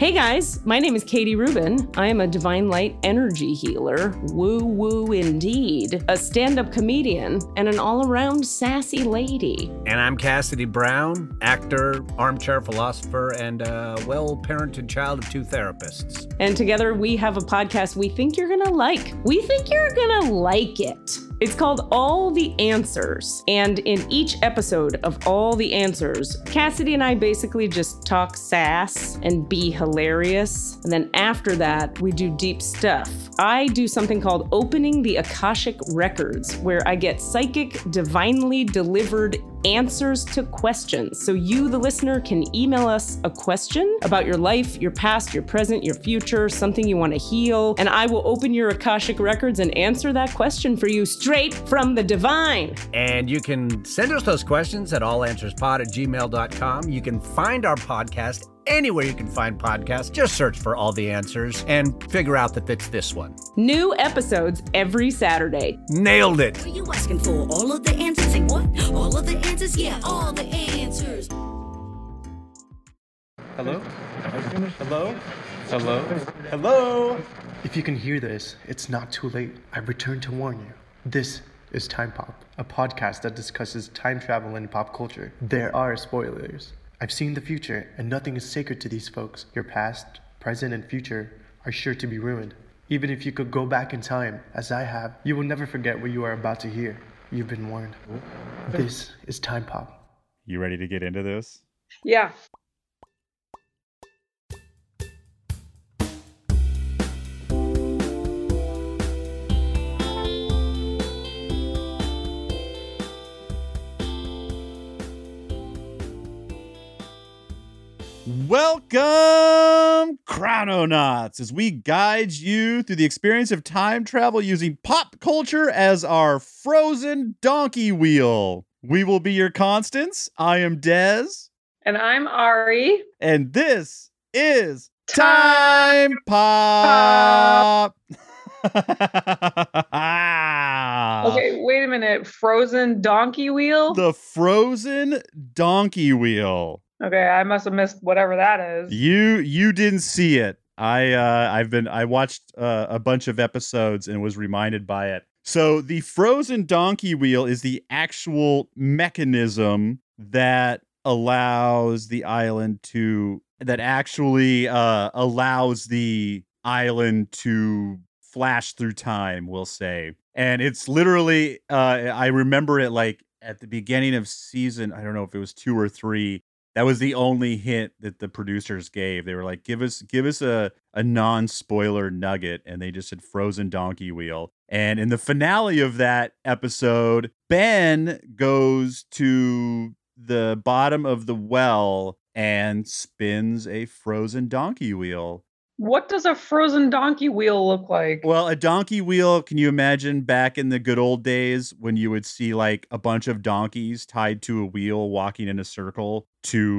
Hey guys, my name is Katie Rubin. I am a Divine Light energy healer, woo-woo indeed, a stand-up comedian, and an all-around sassy lady. And I'm Cassidy Brown, actor, armchair philosopher, and a well-parented child of two therapists. And together we have a podcast we think you're gonna like. We think you're gonna like it. It's called All the Answers. And in each episode of All the Answers, Cassidy and I basically just talk sass and be hilarious. And then after that, we do deep stuff. I do something called Opening the Akashic Records, where I get psychic, divinely delivered answers to questions. So you, the listener, can email us a question about your life, your past, your present, your future, something you want to heal, and I will open your Akashic Records and answer that question for you straight from the divine. And you can send us those questions at allanswerspod@gmail.com. You can find our podcast anywhere you can find podcasts. Just search for All the Answers and figure out that it's this one. New episodes every Saturday. Nailed it. What are you asking for? All of the answers? Say what? All of the answers? Yeah, all the answers. Hello? Hello? Hello? Hello? If you can hear this, it's not too late. I've returned to warn you. This is Time Pop, a podcast that discusses time travel and pop culture. There are spoilers. I've seen the future, and nothing is sacred to these folks. Your past, present, and future are sure to be ruined. Even if you could go back in time, as I have, you will never forget what you are about to hear. You've been warned. This is Time Pop. You ready to get into this? Yeah. Welcome, Chrononauts, as we guide you through the experience of time travel using pop culture as our frozen donkey wheel. We will be your constants. I am Dez. And I'm Ari. And this is Time Pop. Okay, wait a minute. Frozen donkey wheel? The frozen donkey wheel. Okay, I must have missed whatever that is. You didn't see it. I watched a bunch of episodes and was reminded by it. So the frozen donkey wheel is the actual mechanism that allows the island to flash through time, we'll say. And it's literally I remember it like at the beginning of season, I don't know if it was 2 or 3. That was the only hint that the producers gave. They were like, give us a non-spoiler nugget. And they just said frozen donkey wheel. And in the finale of that episode, Ben goes to the bottom of the well and spins a frozen donkey wheel. What does a frozen donkey wheel look like? Well, a donkey wheel, can you imagine back in the good old days when you would see like a bunch of donkeys tied to a wheel walking in a circle to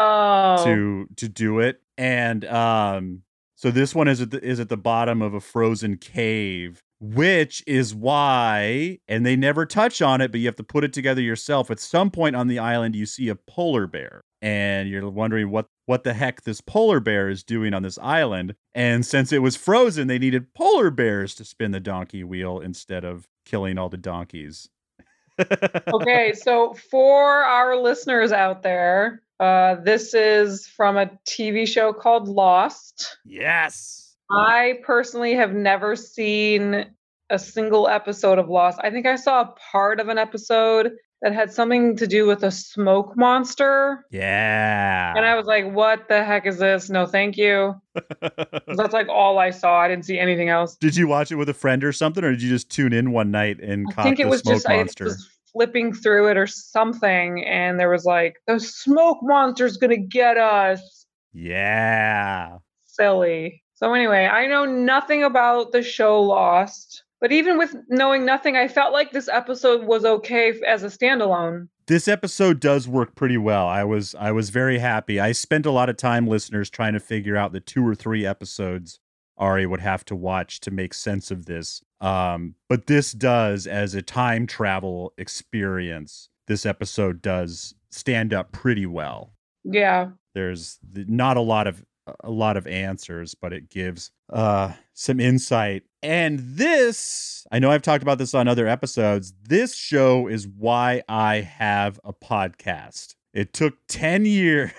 do it? And so this one is at the bottom of a frozen cave, which is why, and they never touch on it, but you have to put it together yourself. At some point on the island, you see a polar bear. And you're wondering what the heck this polar bear is doing on this island. And since it was frozen, they needed polar bears to spin the donkey wheel instead of killing all the donkeys. Okay, so for our listeners out there, this is from a TV show called Lost. Yes. I personally have never seen a single episode of Lost. I think I saw a part of an episode that had something to do with a smoke monster. Yeah. And I was like, what the heck is this? No, thank you. That's like all I saw. I didn't see anything else. Did you watch it with a friend or something, or did you just tune in one night and caught the smoke monster? I was flipping through it or something, and there was like, the smoke monster's gonna get us. Yeah. Silly. So anyway, I know nothing about the show Lost. But even with knowing nothing, I felt like this episode was okay as a standalone. This episode does work pretty well. I was very happy. I spent a lot of time, listeners, trying to figure out the 2 or 3 episodes Ari would have to watch to make sense of this. But this does, as a time travel experience, this episode does stand up pretty well. Yeah. There's not a lot of a lot of answers, but it gives some insight. And this, I know I've talked about this on other episodes, this show is why I have a podcast. It took 10 years,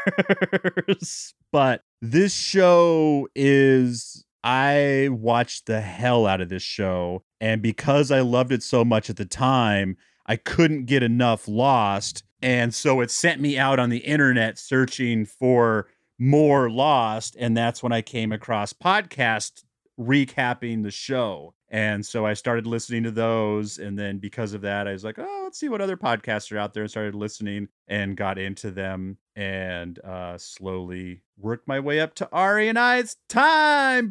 but this show is, I watched the hell out of this show. And because I loved it so much at the time, I couldn't get enough Lost. And so it sent me out on the internet searching for more Lost. And that's when I came across podcasts recapping the show. And so I started listening to those. And then because of that, I was like, oh, let's see what other podcasts are out there, and started listening and got into them, and slowly worked my way up to Ari and I's Time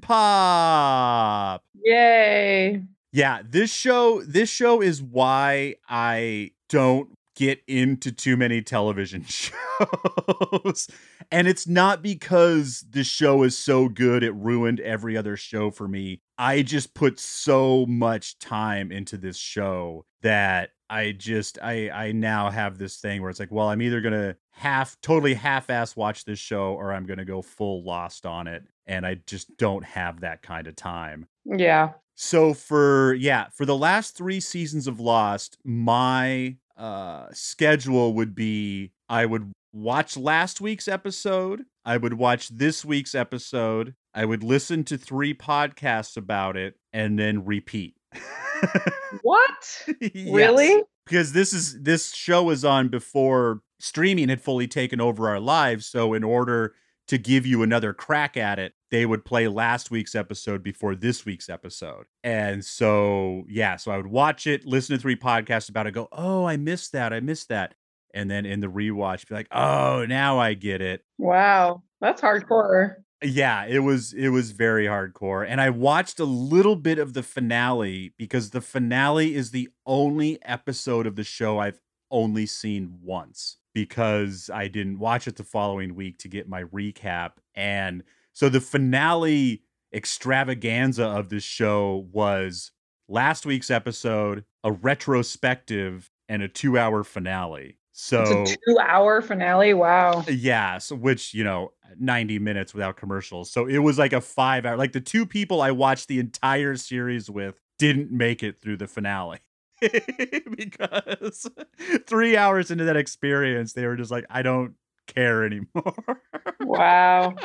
Pop. Yay. Yeah, this show is why I don't get into too many television shows. And it's not because the show is so good it ruined every other show for me. I just put so much time into this show that I now have this thing where it's like, well, I'm either going to totally half-ass watch this show, or I'm going to go full Lost on it. And I just don't have that kind of time. Yeah. So for the last 3 seasons of Lost, my schedule would be, I would watch last week's episode, I would watch this week's episode, I would listen to 3 podcasts about it, and then repeat. What? Yes. Really? Because this show is on before streaming had fully taken over our lives, so in order to give you another crack at it, they would play last week's episode before this week's episode. And so, so I would watch it, listen to 3 podcasts about it, go, oh, I missed that. And then in the rewatch, be like, oh, now I get it. Wow. That's hardcore. Yeah, it was very hardcore. And I watched a little bit of the finale, because the finale is the only episode of the show I've only seen once, because I didn't watch it the following week to get my recap. And so the finale extravaganza of this show was last week's episode, a retrospective, and a 2-hour finale. So it's a 2-hour finale. Wow. Yeah. So which, 90 minutes without commercials. So it was like a 5-hour, like the 2 people I watched the entire series with didn't make it through the finale. Because 3 hours into that experience, they were just like, I don't care anymore. Wow.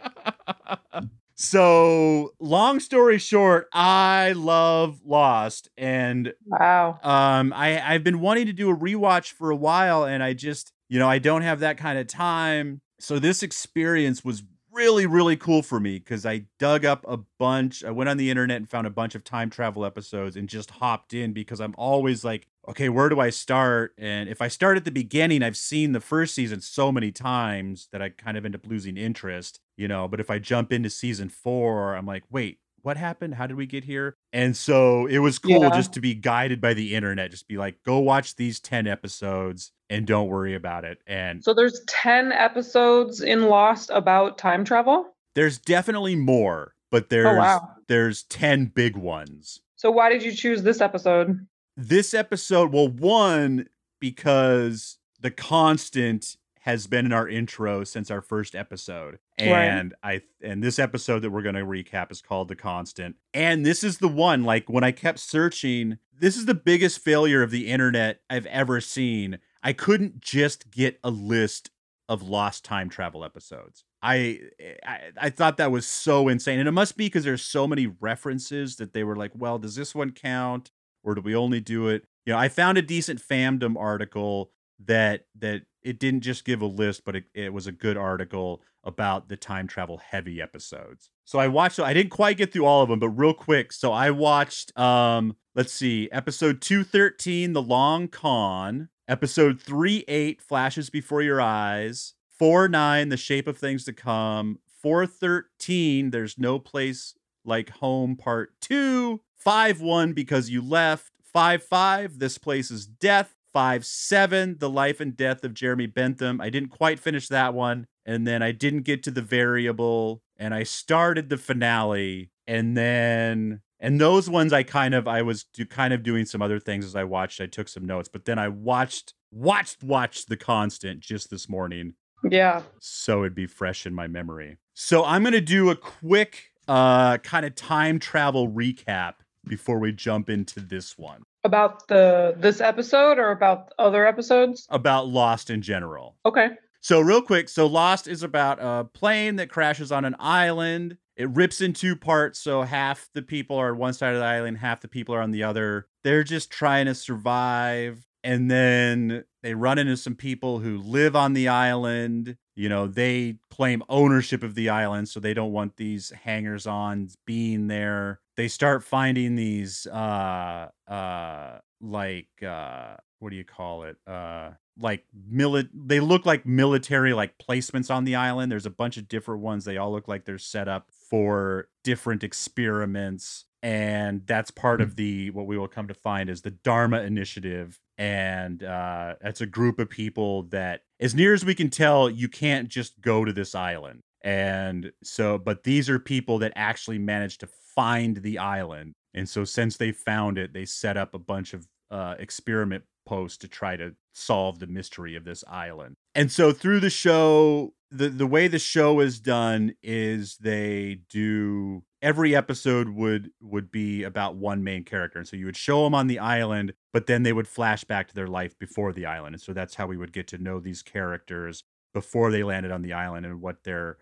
So long story short, I love Lost, and wow. I've been wanting to do a rewatch for a while, and I just, I don't have that kind of time. So this experience was really, really cool for me, because I dug up a bunch. I went on the internet and found a bunch of time travel episodes and just hopped in, because I'm always like, okay, where do I start? And if I start at the beginning, I've seen the first season so many times that I kind of end up losing interest, but if I jump into season 4, I'm like, wait, what happened? How did we get here? And so it was cool just to be guided by the internet, just be like, go watch these 10 episodes and don't worry about it. And so there's 10 episodes in Lost about time travel? There's definitely more, but there's 10 big ones. So why did you choose this episode? This episode, well, one, because The Constant has been in our intro since our first episode. And and this episode that we're going to recap is called The Constant. And this is the one, like, when I kept searching, this is the biggest failure of the internet I've ever seen. I couldn't just get a list of Lost time travel episodes. I thought that was so insane. And it must be because there's so many references that they were like, well, does this one count? Or do we only do it? I found a decent fandom article that it didn't just give a list, but it was a good article about the time travel heavy episodes. So I watched, I didn't quite get through all of them, but real quick. So I watched, let's see, episode 213, The Long Con, episode 38, Flashes Before Your Eyes, 4-9, The Shape of Things to Come, 4-13, There's No Place Like Home, Part 2, 5-1, Because You Left, 5-5, This Place is Death, 5-7, The Life and Death of Jeremy Bentham. I didn't quite finish that one. And then I didn't get to The Variable. And I started the finale. And those ones I was doing some other things as I watched. I took some notes. But then I watched The Constant just this morning. Yeah. So it'd be fresh in my memory. So I'm going to do a quick kind of time travel recap before we jump into this one. About this episode or about other episodes? About Lost in general. Okay. So real quick, so Lost is about a plane that crashes on an island. It rips in two parts, so half the people are on one side of the island, half the people are on the other. They're just trying to survive. And then they run into some people who live on the island. You know, they claim ownership of the island, so they don't want these hangers-ons being there. They start finding these, what do you call it? They look like military, like placements on the island. There's a bunch of different ones. They all look like they're set up for different experiments. And that's part of what we will come to find is the Dharma Initiative. And it's a group of people that, as near as we can tell, you can't just go to this island. And so, but these are people that actually managed to find the island. And so since they found it, they set up a bunch of experiment posts to try to solve the mystery of this island. And so through the show, the way the show is done is they do every episode would be about one main character. And so you would show them on the island, but then they would flash back to their life before the island. And so that's how we would get to know these characters before they landed on the island and what their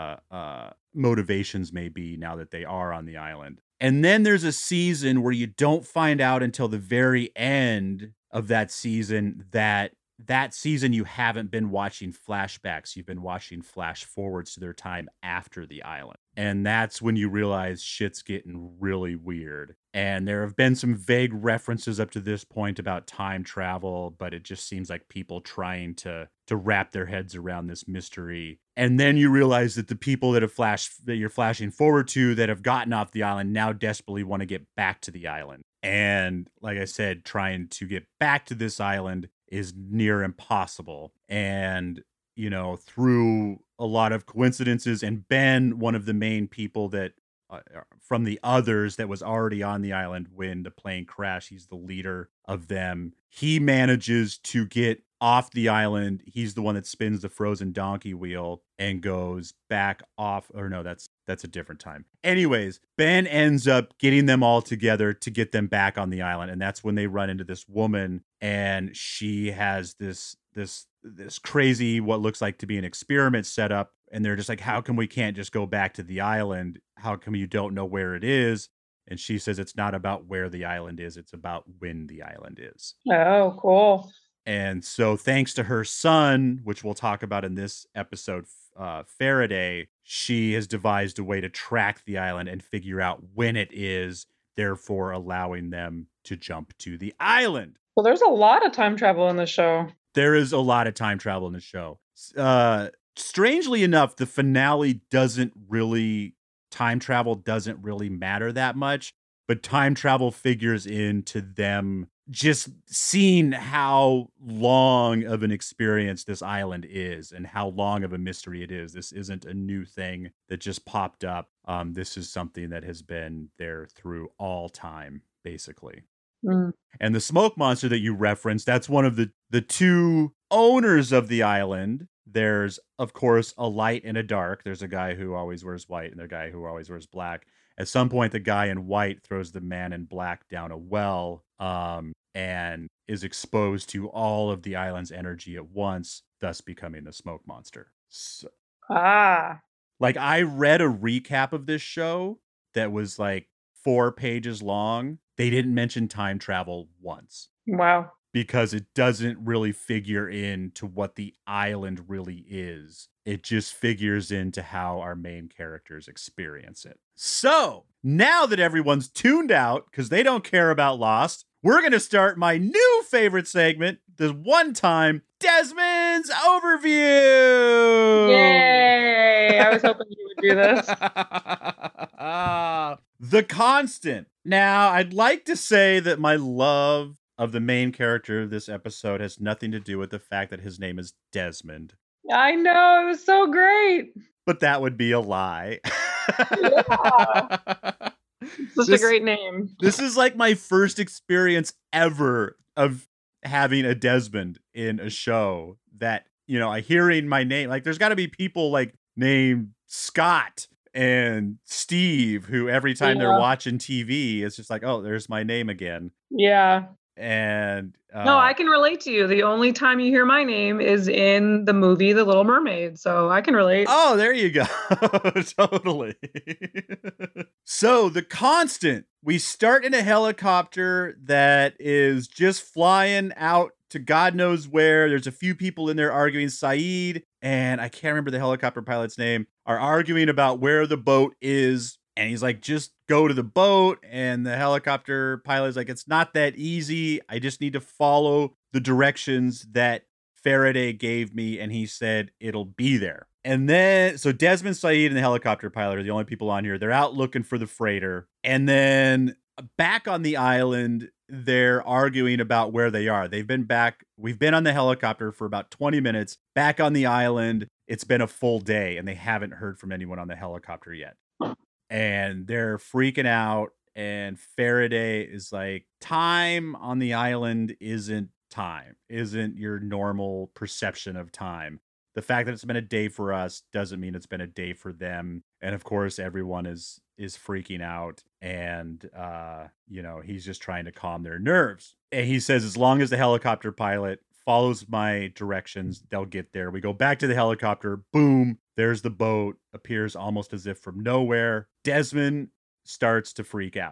motivations may be now that they are on the island. And then there's a season where you don't find out until the very end of that season that season you haven't been watching flashbacks. You've been watching flash forwards to their time after the island. And that's when you realize shit's getting really weird. And there have been some vague references up to this point about time travel, but it just seems like people trying to wrap their heads around this mystery. And then you realize that the people that you're flashing forward to that have gotten off the island now desperately want to get back to the island. And like I said, trying to get back to this island is near impossible. And, you know, through a lot of coincidences, and Ben, one of the main people that from the others that was already on the island when the plane crashed, he's the leader of them. He manages to get off the island. He's the one that spins the frozen donkey wheel and goes back off. Or no, that's a different time. Anyways, Ben ends up getting them all together to get them back on the island. And that's when they run into this woman, and she has this crazy, what looks like to be an experiment set up. And they're just like, how come we can't just go back to the island? How come you don't know where it is? And she says, it's not about where the island is. It's about when the island is. Oh, cool. And so thanks to her son, which we'll talk about in this episode, Faraday, she has devised a way to track the island and figure out when it is, therefore allowing them to jump to the island. Well, there's a lot of time travel in the show. There is a lot of time travel in the show. Strangely enough, the finale time travel doesn't really matter that much, but time travel figures into them just seeing how long of an experience this island is and how long of a mystery it is. This isn't a new thing that just popped up. This is something that has been there through all time, basically. Mm. And the smoke monster that you referenced, that's one of the two owners of the island. There's, of course, a light and a dark. There's a guy who always wears white and a guy who always wears black. At some point, the guy in white throws the man in black down a well, and is exposed to all of the island's energy at once, thus becoming the smoke monster. So, like, I read a recap of this show that was like 4 pages long. They didn't mention time travel once. Wow. Because it doesn't really figure into what the island really is. It just figures into how our main characters experience it. So, now that everyone's tuned out because they don't care about Lost, we're going to start my new favorite segment, this one time, Desmond's Overview! Yay! I was hoping you would do this. The Constant. Now, I'd like to say that my love of the main character of this episode has nothing to do with the fact that his name is Desmond. I know, it was so great. But that would be a lie. Yeah. Such a great name. This is like my first experience ever of having a Desmond in a show that, you know, hearing my name, like there's got to be people like named Scott and Steve, who every time they're watching TV, it's just like, oh, there's my name again. Yeah. And no, I can relate to you. The only time you hear my name is in the movie The Little Mermaid, so I can relate. Oh, there you go. Totally. So the Constant, we start in a helicopter that is just flying out to God knows where. There's a few people in there arguing. Saeed and I can't remember the helicopter pilot's name are arguing about where the boat is. And he's like, just go to the boat. And the helicopter pilot's like, it's not that easy. I just need to follow the directions that Faraday gave me. And he said, it'll be there. And then, so Desmond, Saeed, and the helicopter pilot are the only people on here. They're out looking for the freighter. And then back on the island, they're arguing about where they are. They've been back. We've been on the helicopter for about 20 minutes. Back on the island, it's been a full day. And they haven't heard from anyone on the helicopter yet. And they're freaking out. And Faraday is like, time on the island isn't time, isn't your normal perception of time. The fact that it's been a day for us doesn't mean it's been a day for them. And of course, everyone is freaking out. And, he's just trying to calm their nerves. And he says, as long as the helicopter pilot follows my directions, they'll get there. We go back to the helicopter. Boom. There's the boat. Appears almost as if from nowhere. Desmond starts to freak out.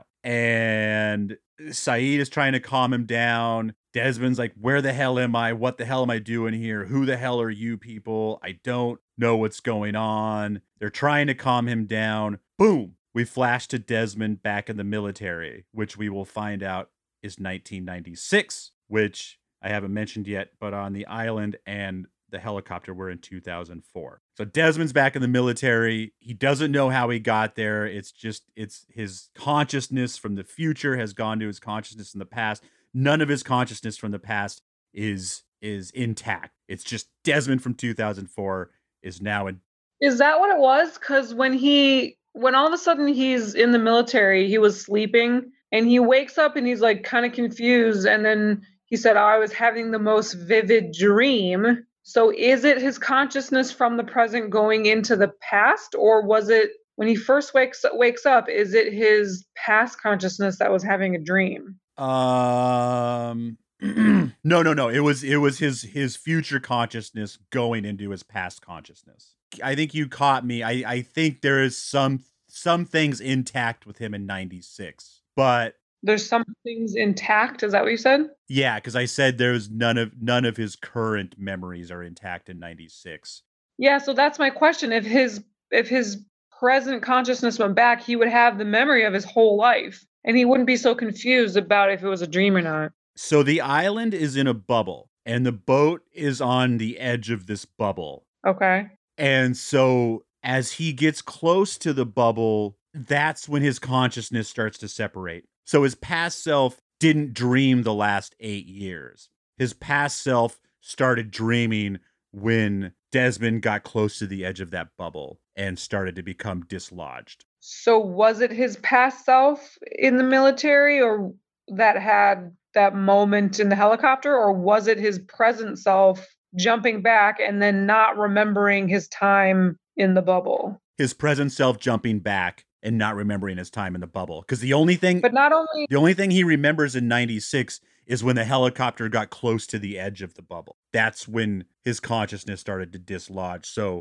And Saeed is trying to calm him down. Desmond's like, where the hell am I? What the hell am I doing here? Who the hell are you people? I don't know what's going on. They're trying to calm him down. Boom. We flash to Desmond back in the military, which we will find out is 1996, which I haven't mentioned yet, but on the island and the helicopter were in 2004. So Desmond's back in the military. He doesn't know how he got there. It's his consciousness from the future has gone to his consciousness in the past. None of his consciousness from the past is intact. It's just Desmond from 2004 is now in. Is that what it was? Because when all of a sudden he's in the military, he was sleeping and he wakes up and he's like kind of confused. And then he said, oh, I was having the most vivid dream. So is it his consciousness from the present going into the past? Or was it when he first wakes up, is it his past consciousness that was having a dream? No. It was his future consciousness going into his past consciousness. I think you caught me. I think there is some things intact with him in 96, but there's some things intact. Is that what you said? Yeah, because I said there's none of his current memories are intact in 96. Yeah, so that's my question. If his present consciousness went back, he would have the memory of his whole life. And he wouldn't be so confused about if it was a dream or not. So the island is in a bubble, and the boat is on the edge of this bubble. Okay. And so as he gets close to the bubble, that's when his consciousness starts to separate. So his past self didn't dream the last 8 years. His past self started dreaming when Desmond got close to the edge of that bubble and started to become dislodged. So was it his past self in the military or that had that moment in the helicopter, or was it his present self jumping back and then not remembering his time in the bubble? His present self jumping back and not remembering his time in the bubble. Because the only thing he remembers in 96 is when the helicopter got close to the edge of the bubble. That's when his consciousness started to dislodge. So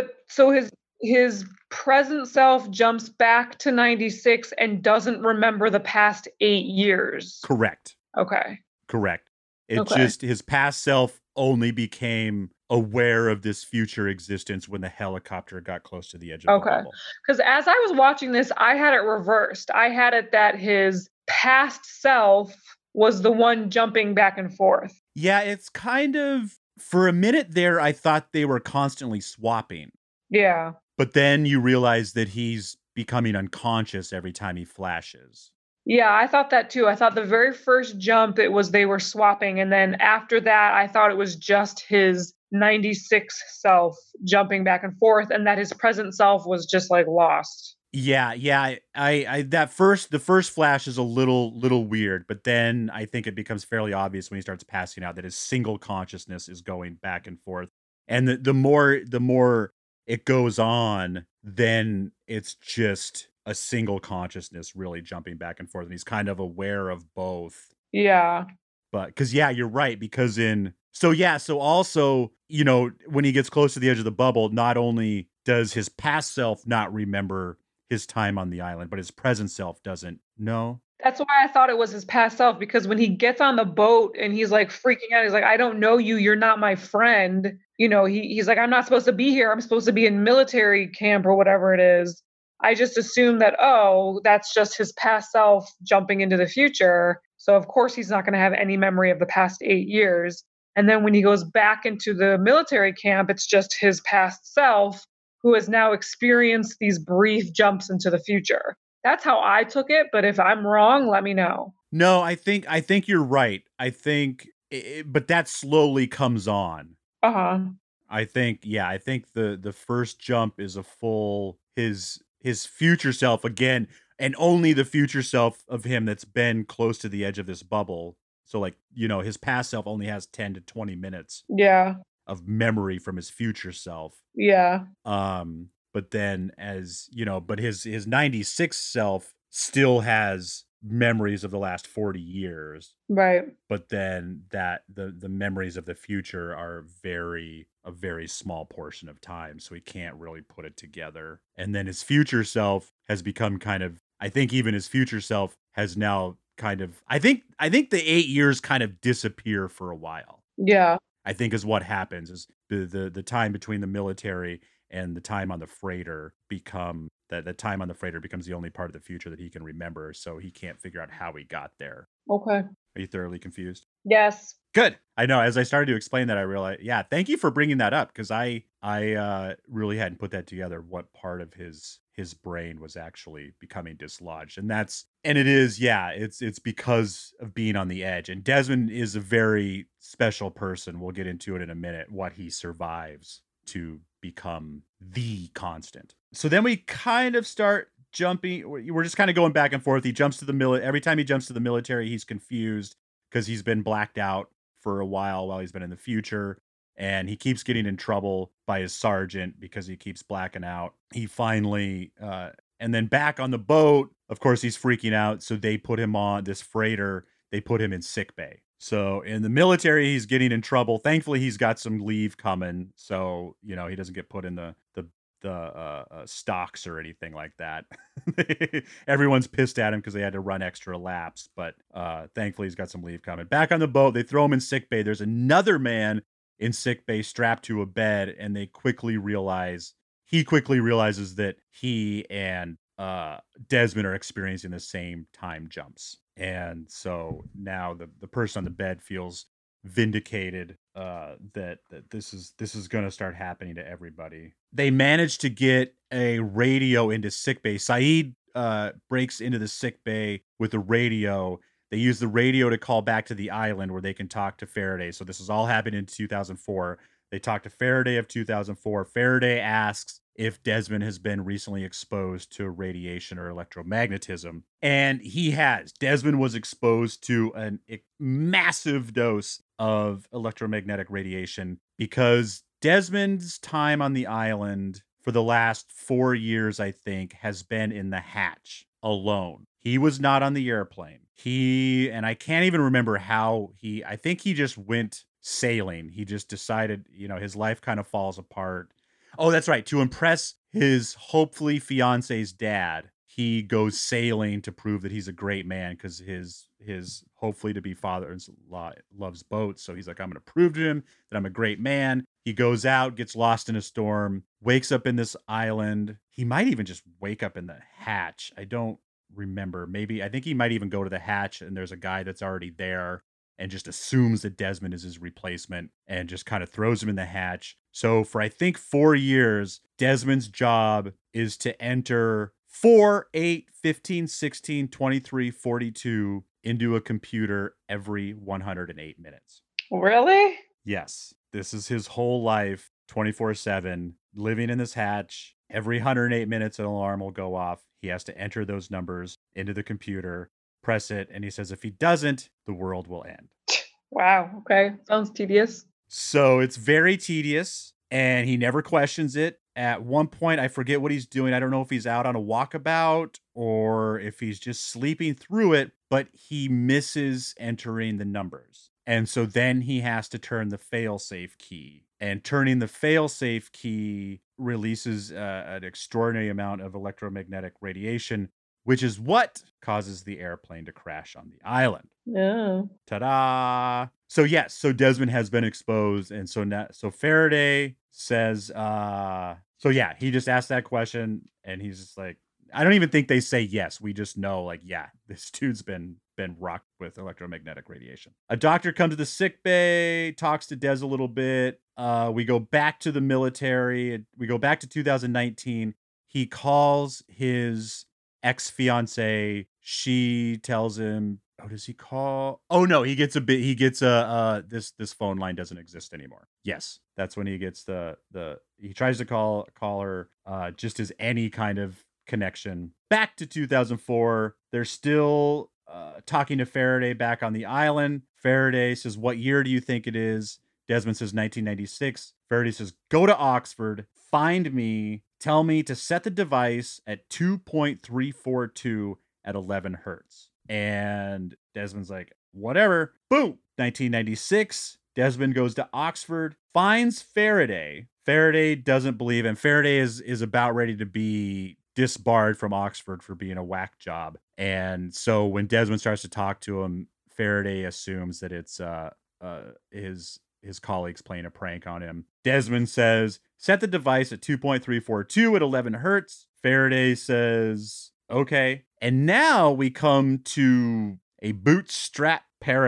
his present self jumps back to 96 and doesn't remember the past 8 years. Correct. Okay. Correct. Just his past self only became aware of this future existence when the helicopter got close to the edge of the bubble. Because as I was watching this, I had it reversed. I had it that his past self was the one jumping back and forth. Yeah, it's kind of, for a minute there, I thought they were constantly swapping. Yeah. But then you realize that he's becoming unconscious every time he flashes. Yeah, I thought that too. I thought the very first jump, they were swapping. And then after that, I thought it was just his 96 self jumping back and forth and that his present self was just like lost. Yeah. The first flash is a little weird, but then I think it becomes fairly obvious when he starts passing out that his single consciousness is going back and forth. And the more it goes on, then it's just a single consciousness really jumping back and forth. And he's kind of aware of both. Yeah. But because, yeah, you're right. Because so also, you know, when he gets close to the edge of the bubble, not only does his past self not remember his time on the island, but his present self doesn't know. That's why I thought it was his past self, because when he gets on the boat and he's like freaking out, he's like, I don't know you. You're not my friend. You know, he's like, I'm not supposed to be here. I'm supposed to be in military camp or whatever it is. I just assumed that, oh, that's just his past self jumping into the future. So of course he's not going to have any memory of the past 8 years. And then when he goes back into the military camp, it's just his past self who has now experienced these brief jumps into the future. That's how I took it, but if I'm wrong, let me know. No, I think you're right. I think, but that slowly comes on. I think the first jump is a full his future self again, and only the future self of him that's been close to the edge of this bubble. So like, you know, his past self only has 10 to 20 minutes. Yeah. Of memory from his future self. Yeah. But then as, you know, but his 96 self still has memories of the last 40 years. Right. But then that the memories of the future are a very small portion of time. So he can't really put it together. And then his future self has become kind of, I think even his future self has now kind of, I think the 8 years kind of disappear for a while. Yeah. I think is what happens is the time between the military and the time on the freighter become that the time on the freighter becomes the only part of the future that he can remember. So he can't figure out how he got there. Okay. Are you thoroughly confused? Yes. Good. I know. As I started to explain that, I realized, yeah, thank you for bringing that up. Because I really hadn't put that together. What part of his brain was actually becoming dislodged. And it is, yeah, it's because of being on the edge. And Desmond is a very special person. We'll get into it in a minute, what he survives to become the constant. So then we kind of start jumping. We're just kind of going back and forth. He jumps to the military. Every time he jumps to the military, he's confused because he's been blacked out for a while he's been in the future. And he keeps getting in trouble by his sergeant because he keeps blacking out. He finally, and then back on the boat, of course, he's freaking out. So they put him on this freighter. They put him in sick bay. So in the military, he's getting in trouble. Thankfully, he's got some leave coming. So, you know, he doesn't get put in the stocks or anything like that. Everyone's pissed at him because they had to run extra laps. But thankfully, he's got some leave coming. Back on the boat, they throw him in sick bay. There's another man in sick bay strapped to a bed, and he quickly realizes that he and Desmond are experiencing the same time jumps. And so now the person on the bed feels vindicated that this is going to start happening to everybody. They manage to get a radio into sickbay. Saeed breaks into the sickbay with a radio. They use the radio to call back to the island where they can talk to Faraday. So this is all happened in 2004. They talk to Faraday of 2004. Faraday asks if Desmond has been recently exposed to radiation or electromagnetism. And he has. Desmond was exposed to a massive dose of electromagnetic radiation because Desmond's time on the island for the last 4 years, I think, has been in the hatch alone. He was not on the airplane. And I can't even remember how I think he just went sailing. He just decided, you know, his life kind of falls apart. Oh, that's right. To impress his hopefully fiance's dad, he goes sailing to prove that he's a great man because his hopefully to be father-in-law loves boats. So he's like, I'm going to prove to him that I'm a great man. He goes out, gets lost in a storm, wakes up in this island. He might even just wake up in the hatch. I don't remember. I think he might even go to the hatch and there's a guy that's already there and just assumes that Desmond is his replacement and just kind of throws him in the hatch. So for, I think, 4 years, Desmond's job is to enter 4, 8, 15, 16, 23, 42 into a computer every 108 minutes. Really? Yes. This is his whole life, 24/7, living in this hatch. Every 108 minutes, an alarm will go off. He has to enter those numbers into the computer, press it, and he says if he doesn't, the world will end. Wow. Okay. Sounds tedious. So it's very tedious, and he never questions it. At one point, I forget what he's doing. I don't know if he's out on a walkabout or if he's just sleeping through it, but he misses entering the numbers. And so then he has to turn the failsafe key. And turning the failsafe key releases an extraordinary amount of electromagnetic radiation, which is what causes the airplane to crash on the island. Yeah. Ta-da! So yes, so Desmond has been exposed, and so Faraday says, so yeah, he just asked that question, and he's just like, I don't even think they say yes. We just know, like, yeah, this dude's been rocked with electromagnetic radiation. A doctor comes to the sick bay, talks to Des a little bit. We go back to the military. We go back to 2019. He calls his ex-fiance. She tells him, oh, does he call? Oh no, he gets this phone line doesn't exist anymore. Yes, that's when he gets he tries to call her just as any kind of connection. Back to 2004, they're still talking to Faraday back on the island. Faraday says, what year do you think it is? Desmond says 1996. Faraday says, go to Oxford, find me, tell me to set the device at 2.342 at 11 hertz. And Desmond's like, whatever. Boom. 1996. Desmond goes to Oxford, finds Faraday. Faraday doesn't believe him. Faraday is about ready to be disbarred from Oxford for being a whack job. And so when Desmond starts to talk to him, Faraday assumes that it's his colleagues playing a prank on him. Desmond says, set the device at 2.342 at 11 hertz. Faraday says, okay. And now we come to a bootstrap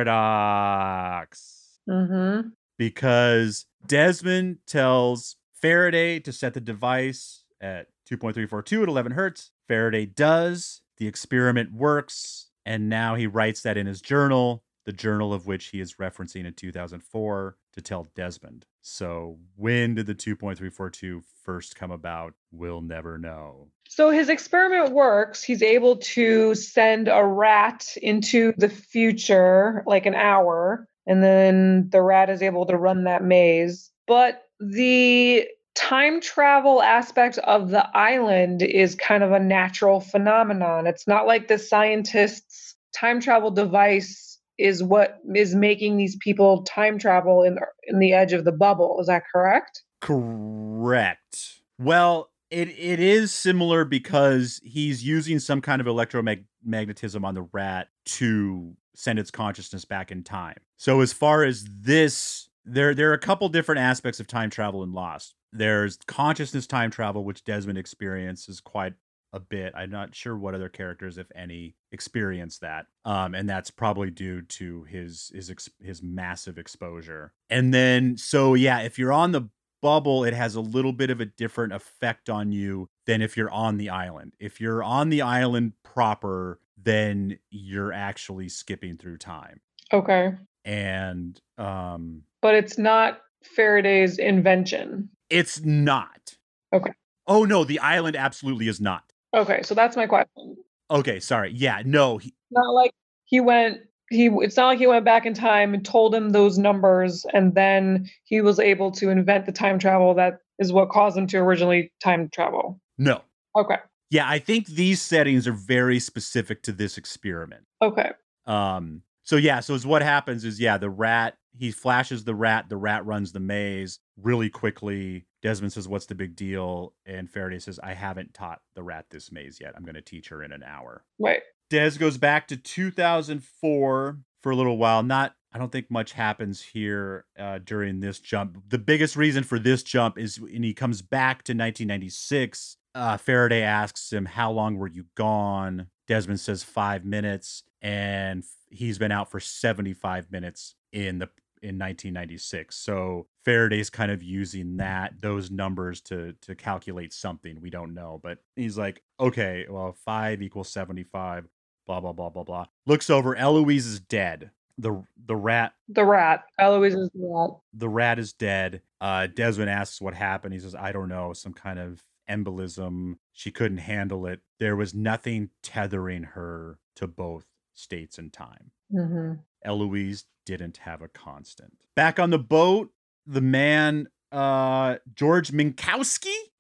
paradox. Mm-hmm. Because Desmond tells Faraday to set the device at 2.342 at 11 hertz. Faraday does. The experiment works. And now he writes that in his journal, the journal of which he is referencing in 2004 to tell Desmond. So when did the 2.342 first come about? We'll never know. So his experiment works. He's able to send a rat into the future, like an hour, and then the rat is able to run that maze. But the time travel aspect of the island is kind of a natural phenomenon. It's not like the scientists' time travel device is what is making these people time travel in the edge of the bubble. Is that correct? Correct. Well, it is similar because he's using some kind of electromagnetism on the rat to send its consciousness back in time. So as far as this, there are a couple different aspects of time travel in Lost. There's consciousness time travel, which Desmond experiences quite a bit. I'm not sure what other characters, if any, experience that. And that's probably due to his massive exposure. And then, so yeah, if you're on the bubble, it has a little bit of a different effect on you than if you're on the island. If you're on the island proper, then you're actually skipping through time. Okay. And but it's not Faraday's invention. It's not. Okay. Oh no, the island absolutely is not. Okay, so that's my question. Okay, sorry. Yeah, no. Not like it's not like he went back in time and told him those numbers, and then he was able to invent the time travel that is what caused him to originally time travel. No. Okay. Yeah, I think these settings are very specific to this experiment. Okay. So yeah, so what happens is, yeah, the rat, he flashes the rat runs the maze really quickly. Desmond says, what's the big deal? And Faraday says, I haven't taught the rat this maze yet. I'm going to teach her in an hour. Right. Des goes back to 2004 for a little while. I don't think much happens here during this jump. The biggest reason for this jump is when he comes back to 1996. Faraday asks him, how long were you gone? Desmond says 5 minutes, and he's been out for 75 minutes in 1996. So Faraday's kind of using those numbers to calculate something. We don't know, but he's like, okay, well, 5 equals 75, blah, blah, blah, blah, blah. Looks over, Eloise is dead. The rat. Eloise is the rat. The rat is dead. Desmond asks what happened. He says, I don't know, some kind of embolism. She couldn't handle it. There was nothing tethering her to both states and time. Mm-hmm. Eloise didn't have a constant. Back on the boat, the man, George Minkowski,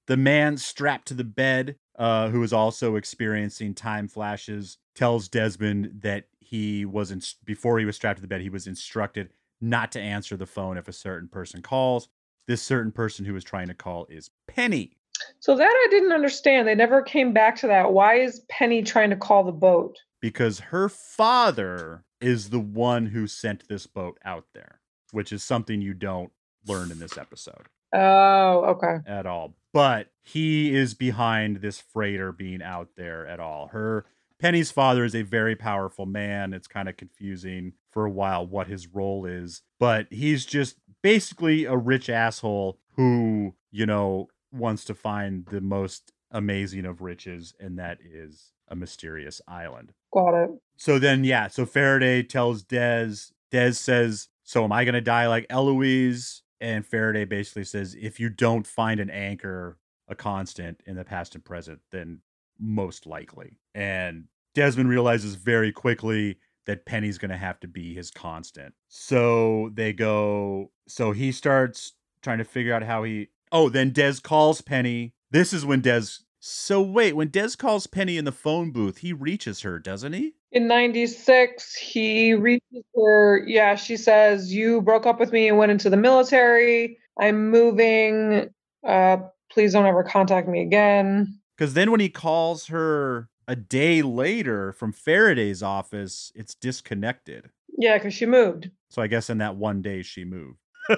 The man strapped to the bed, who is also experiencing time flashes, tells Desmond that before he was strapped to the bed, he was instructed not to answer the phone if a certain person calls. This certain person who was trying to call is Penny. So that I didn't understand. They never came back to that. Why is Penny trying to call the boat? Because her father is the one who sent this boat out there, which is something you don't learn in this episode. Oh, okay. At all. But he is behind this freighter being out there at all. Penny's father is a very powerful man. It's kind of confusing for a while what his role is, but he's just basically a rich asshole who, wants to find the most amazing of riches, and that is a mysterious island. Got it. So then, so Faraday tells Des says, so am I going to die like Eloise? And Faraday basically says, if you don't find an anchor, a constant in the past and present, then most likely. And Desmond realizes very quickly that Penny's going to have to be his constant. So he starts trying to figure out how then Des calls Penny. This is when when Des calls Penny in the phone booth, he reaches her, doesn't he? In 96, he reaches her. Yeah, she says, you broke up with me and went into the military. I'm moving. Please don't ever contact me again. Because then when he calls her a day later from Faraday's office, it's disconnected. Yeah, because she moved. So I guess in that one day she moved.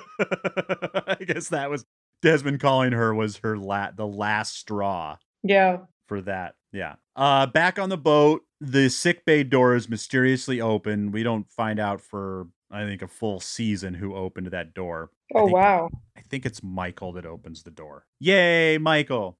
I guess that was Desmond calling her was her the last straw. Yeah. For that. Yeah. Back on the boat, the sickbay door is mysteriously open. We don't find out for, I think, a full season who opened that door. Oh, wow. I think it's Michael that opens the door. Yay, Michael.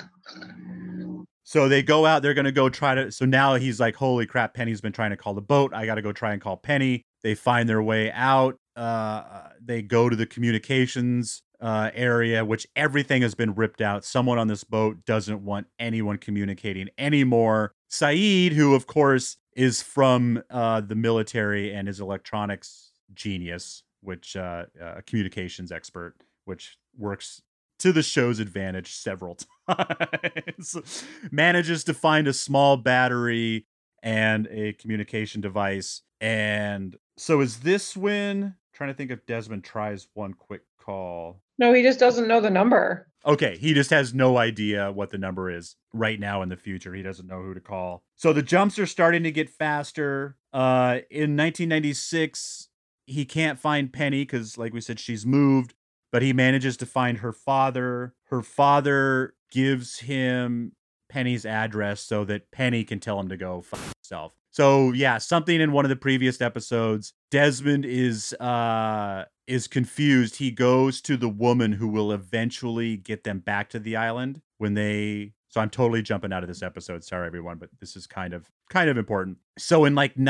So they go out, they're going to go so now he's like, holy crap, Penny's been trying to call the boat. I got to go try and call Penny. They find their way out. They go to the communications area, which everything has been ripped out. Someone on this boat doesn't want anyone communicating anymore. Saeed, who of course is from the military and is electronics genius, which a communications expert, which works to the show's advantage several times, manages to find a small battery and a communication device. And so is this when, trying to think if Desmond tries one quick call. No, he just doesn't know the number. Okay, he just has no idea what the number is right now in the future. He doesn't know who to call. So the jumps are starting to get faster. In 1996, he can't find Penny because, like we said, she's moved, but he manages to find her father. Her father gives him Penny's address so that Penny can tell him to go fuck himself. So yeah, something in one of the previous episodes, Desmond is confused. He goes to the woman who will eventually get them back to the island so I'm totally jumping out of this episode. Sorry everyone, but this is kind of important. So in like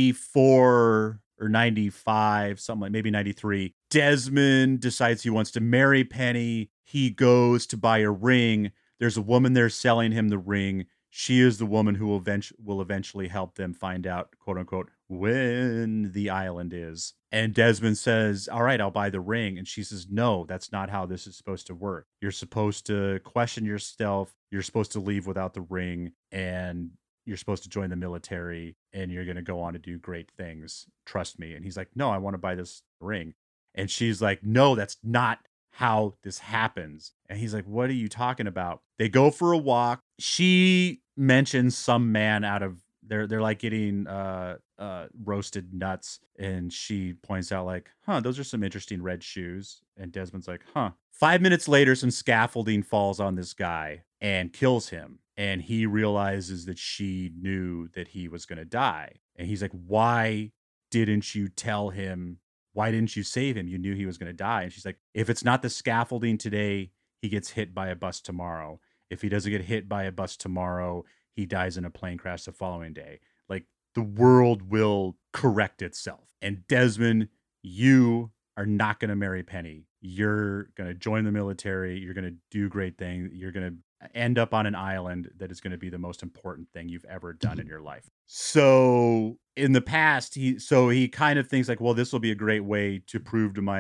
94 or 95, something like maybe 93, Desmond decides he wants to marry Penny. He goes to buy a ring. There's a woman there selling him the ring. She is the woman who will eventually help them find out, quote unquote, when the island is. And Desmond says, all right, I'll buy the ring. And she says, no, that's not how this is supposed to work. You're supposed to question yourself. You're supposed to leave without the ring. And you're supposed to join the military. And you're going to go on to do great things. Trust me. And he's like, no, I want to buy this ring. And she's like, no, that's not how this happens. And he's like, what are you talking about? They go for a walk. She mentions some man out of they're like getting roasted nuts, and she points out like, those are some interesting red shoes. And Desmond's like, 5 minutes later, some scaffolding falls on this guy and kills him. And he realizes that she knew that he was going to die. And he's like, why didn't you tell him? Why didn't you save him? You knew he was going to die. And she's like, if it's not the scaffolding today, he gets hit by a bus tomorrow. If he doesn't get hit by a bus tomorrow, he dies in a plane crash the following day. Like, the world will correct itself. And Desmond, you are not going to marry Penny. You're going to join the military. You're going to do great things. You're going to end up on an island that is going to be the most important thing you've ever done in your life. So in the past, he kind of thinks like, well, this will be a great way to prove to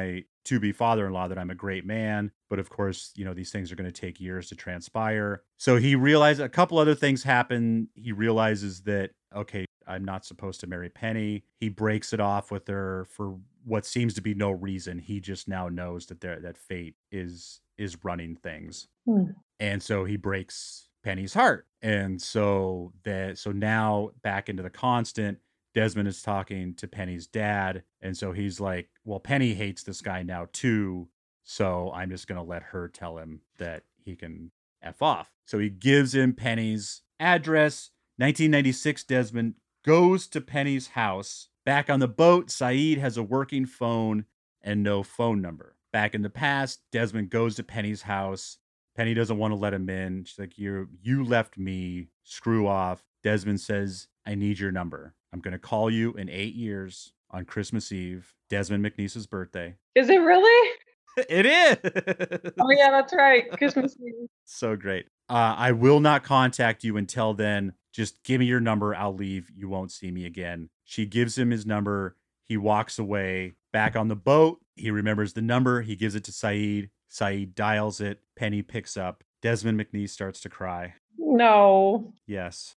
to-be father-in-law that I'm a great man. But of course, these things are going to take years to transpire. So he realized a couple other things happen. He realizes that, okay, I'm not supposed to marry Penny. He breaks it off with her for what seems to be no reason. He just now knows that fate is running things. And so he breaks Penny's heart. And so now back into the constant, Desmond is talking to Penny's dad. And so he's like, well, Penny hates this guy now too. So I'm just going to let her tell him that he can F off. So he gives him Penny's address. 1996, Desmond goes to Penny's house. Back on the boat, Sayid has a working phone and no phone number. Back in the past, Desmond goes to Penny's house. Penny doesn't want to let him in. She's like, you left me. Screw off. Desmond says, I need your number. I'm going to call you in 8 years on Christmas Eve, Desmond McNeese's birthday. Is it really? It is. Oh, yeah, that's right. Christmas Eve. So great. I will not contact you until then. Just give me your number. I'll leave. You won't see me again. She gives him his number. He walks away. Back on the boat, he remembers the number. He gives it to Sayid. Sayid dials it. Penny picks up. Desmond McNeese starts to cry. No. Yes.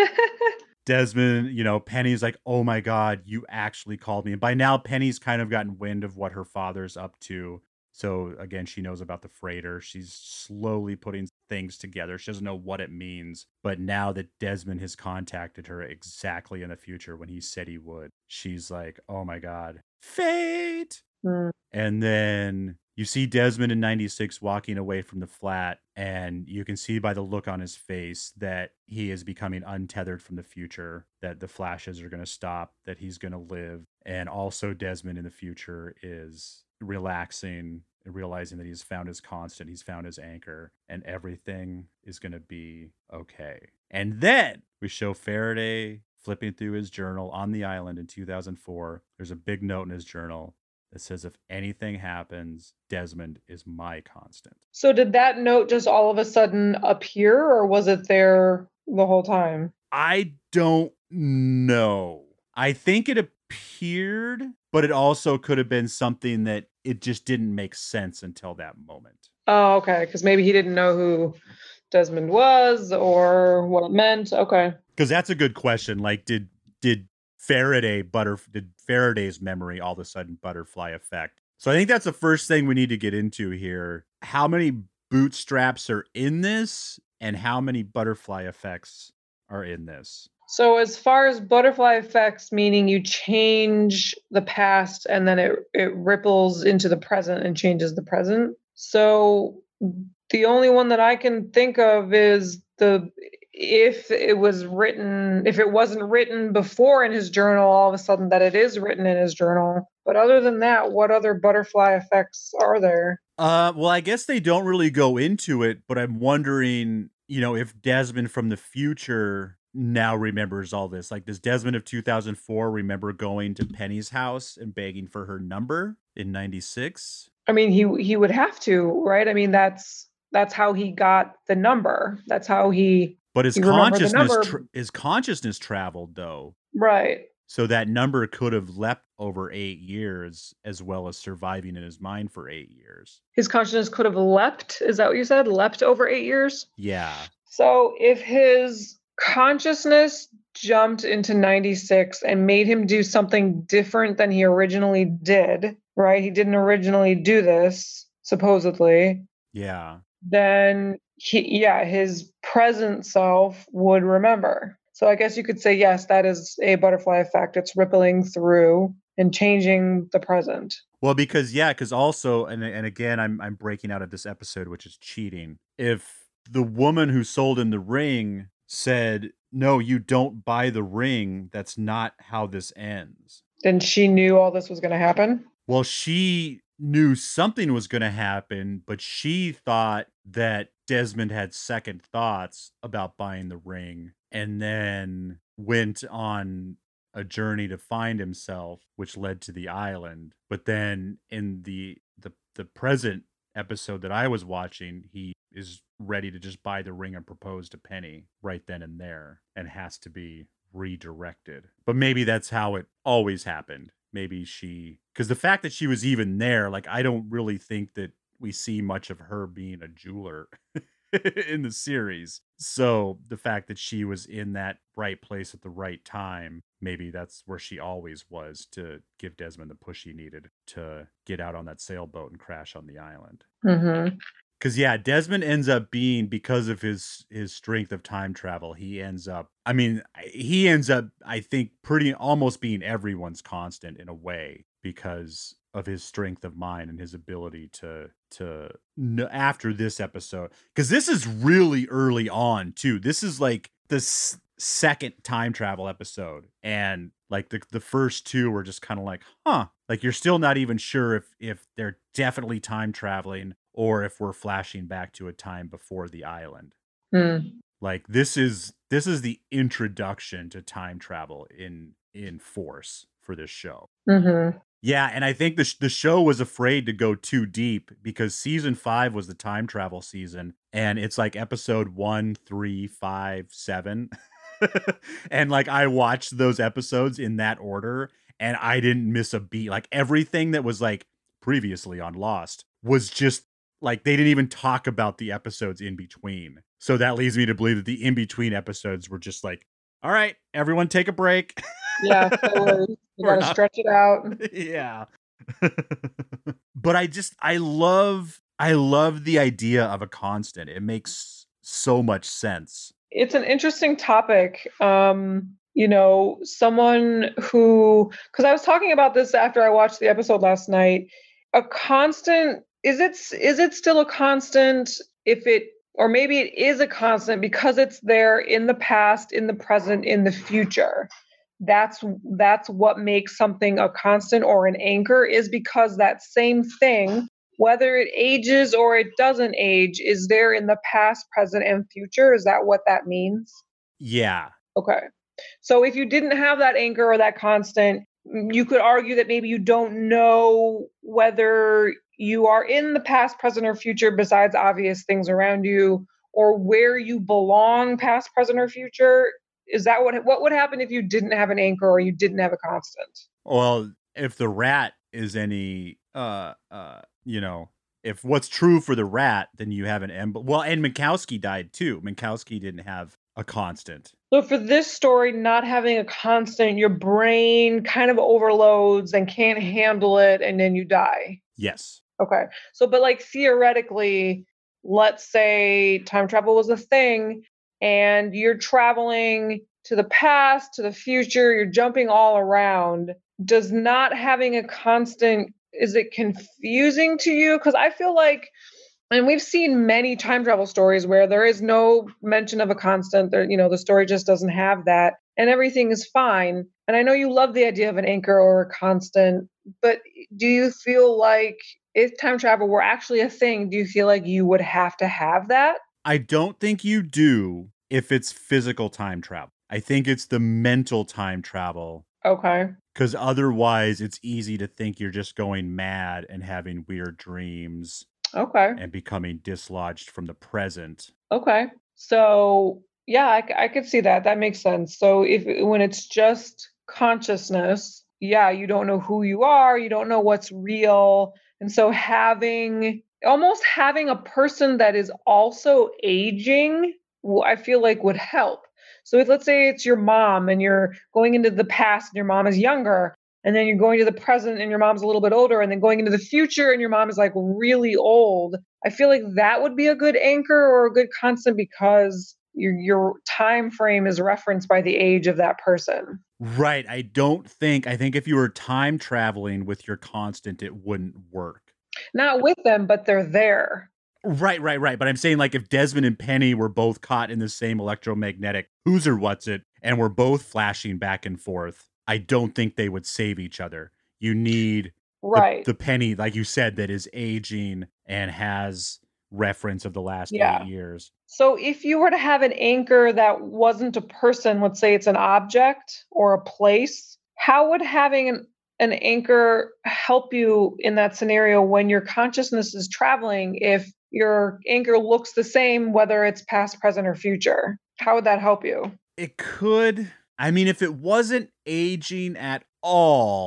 Desmond, Penny's like, oh my God, you actually called me. And by now, Penny's kind of gotten wind of what her father's up to. So again, she knows about the freighter. She's slowly putting things together. She doesn't know what it means. But now that Desmond has contacted her exactly in the future when he said he would, she's like, oh my God, fate. And then you see Desmond in 96 walking away from the flat, and you can see by the look on his face that he is becoming untethered from the future, that the flashes are going to stop, that he's going to live. And also Desmond in the future is relaxing and realizing that he's found his constant, he's found his anchor, and everything is going to be okay. And then we show Faraday flipping through his journal on the island in 2004. There's a big note in his journal that says, if anything happens, Desmond is my constant. So did that note just all of a sudden appear, or was it there the whole time? I don't know. I think it appeared, but it also could have been something that it just didn't make sense until that moment. Oh, okay. Because maybe he didn't know who Desmond was or what it meant. Okay. Because that's a good question. Like, did Faraday's memory all of a sudden butterfly effect? So I think that's the first thing we need to get into here. How many bootstraps are in this, and how many butterfly effects are in this? So as far as butterfly effects, meaning you change the past and then it ripples into the present and changes the present. So the only one that I can think of is if it wasn't written before in his journal, all of a sudden that it is written in his journal. But other than that, what other butterfly effects are there? Well, I guess they don't really go into it, but I'm wondering, if Desmond from the future now remembers all this. Like, does Desmond of 2004 remember going to Penny's house and begging for her number in 96? I mean, he would have to, right? I mean, that's how he got the number. That's how he. But his consciousness traveled, though. Right. So that number could have leapt over 8 years, as well as surviving in his mind for 8 years. His consciousness could have leapt. Is that what you said? Leapt over 8 years? Yeah. So if his consciousness jumped into 96 and made him do something different than he originally did, right? He didn't originally do this, supposedly. Yeah. Then his present self would remember. So I guess you could say, yes, that is a butterfly effect. It's rippling through and changing the present. Well, because also, and again, I'm breaking out of this episode, which is cheating. If the woman who sold him the ring said, no, you don't buy the ring, that's not how this ends. Then she knew all this was going to happen? Well, she knew something was going to happen, but she thought that Desmond had second thoughts about buying the ring and then went on a journey to find himself, which led to the island. But then in the present episode that I was watching, he is ready to just buy the ring and propose to Penny right then and there and has to be redirected. But maybe that's how it always happened. because the fact that she was even there, like, I don't really think that we see much of her being a jeweler in the series. So the fact that she was in that right place at the right time, maybe that's where she always was, to give Desmond the push he needed to get out on that sailboat and crash on the island. Mm-hmm. Because, yeah, Desmond ends up being, because of his strength of time travel, he ends up, I think, pretty almost being everyone's constant in a way, because of his strength of mind and his ability to after this episode. Because this is really early on, too. This is like the second time travel episode. And like the first two were just kind of like, like you're still not even sure if they're definitely time traveling, or if we're flashing back to a time before the island. Like this is the introduction to time travel in force for this show. Mm-hmm. Yeah, and I think the show was afraid to go too deep, because season 5 was the time travel season, and it's like episode 1, 3, 5, 7. And like I watched those episodes in that order, and I didn't miss a beat. Like everything that was like previously on Lost was just like, they didn't even talk about the episodes in between. So that leads me to believe that the in-between episodes were just like, all right, everyone take a break. Yeah, totally. You gotta stretch it out. Yeah. But I love the idea of a constant. It makes so much sense. It's an interesting topic. Someone who, because I was talking about this after I watched the episode last night. A constant, is it still a constant or maybe it is a constant because it's there in the past, in the present, in the future. That's what makes something a constant or an anchor, is because that same thing, whether it ages or it doesn't age, is there in the past, present, and future. Is that what that means? Yeah. Okay. So if you didn't have that anchor or that constant, you could argue that maybe you don't know whether you are in the past, present, or future, besides obvious things around you, or where you belong, past, present, or future. Is that what would happen if you didn't have an anchor or you didn't have a constant? Well, if the rat is any, if what's true for the rat, then you have an emblem. Well, and Minkowski died too. Minkowski didn't have a constant. So for this story, not having a constant, your brain kind of overloads and can't handle it, and then you die. Yes. Okay. So, but like theoretically, let's say time travel was a thing, and you're traveling to the past, to the future, you're jumping all around. Does not having a constant, is it confusing to you? Because I feel like, and we've seen many time travel stories where there is no mention of a constant. There, the story just doesn't have that, and everything is fine. And I know you love the idea of an anchor or a constant, but do you feel like if time travel were actually a thing, do you feel like you would have to have that? I don't think you do if it's physical time travel. I think it's the mental time travel. Okay. Because otherwise, it's easy to think you're just going mad and having weird dreams. Okay. And becoming dislodged from the present. Okay. So, yeah, I could see that. That makes sense. So when it's just consciousness, yeah, you don't know who you are, you don't know what's real. And so almost having a person that is also aging, I feel like would help. So let's say it's your mom and you're going into the past and your mom is younger, and then you're going to the present and your mom's a little bit older, and then going into the future and your mom is like really old. I feel like that would be a good anchor or a good constant, because your time frame is referenced by the age of that person. Right. I think if you were time traveling with your constant, it wouldn't work. Not with them, but they're there. Right. But I'm saying, like, if Desmond and Penny were both caught in the same electromagnetic who's or what's it, and were both flashing back and forth, I don't think they would save each other. You need the Penny, like you said, that is aging and has reference of the last 8 years. So if you were to have an anchor that wasn't a person, let's say it's an object or a place, how would having an anchor help you in that scenario when your consciousness is traveling, if your anchor looks the same, whether it's past, present, or future? How would that help you? It could. I mean, if it wasn't aging at all,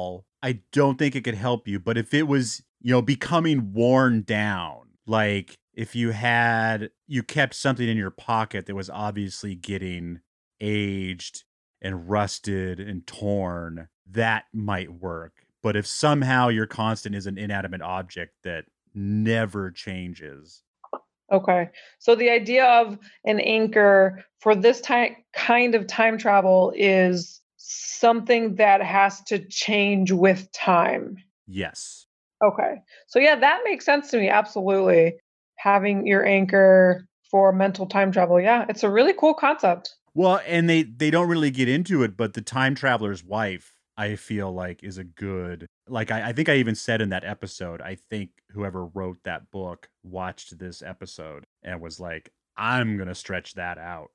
I don't think it could help you. But if it was, becoming worn down, like if you kept something in your pocket that was obviously getting aged and rusted and torn, that might work. But if somehow your constant is an inanimate object that never changes. Okay. So the idea of an anchor for this kind of time travel is something that has to change with time. Yes. Okay. So yeah, that makes sense to me. Absolutely. Having your anchor for mental time travel. Yeah, it's a really cool concept. Well, and they don't really get into it, but the time traveler's wife, I feel like, is a good, like, I think I even said in that episode, I think whoever wrote that book watched this episode and was like, I'm going to stretch that out.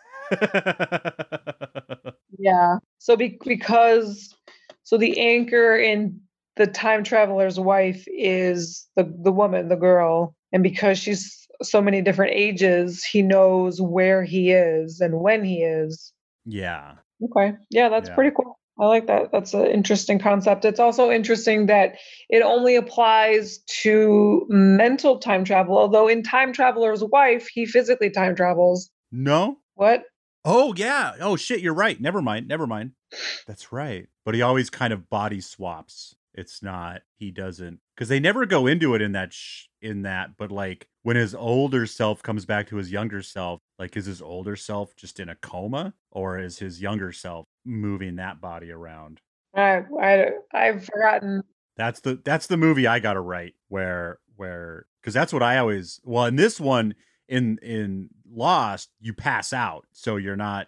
Yeah. So because the anchor in the time traveler's wife is the woman, the girl, and because she's so many different ages, he knows where he is and when he is. Yeah. Okay. Yeah, that's pretty cool. I like that. That's an interesting concept. It's also interesting that it only applies to mental time travel, although in Time Traveler's Wife, he physically time travels. No? What? Oh, yeah. Oh, shit. You're right. Never mind. That's right. But he always kind of body swaps. It's not, he doesn't, because they never go into it in that, but like when his older self comes back to his younger self, like is his older self just in a coma, or is his younger self moving that body around? I've forgotten. That's the movie I got to write where, because that's what I always, well, in this one, in Lost, you pass out. So you're not,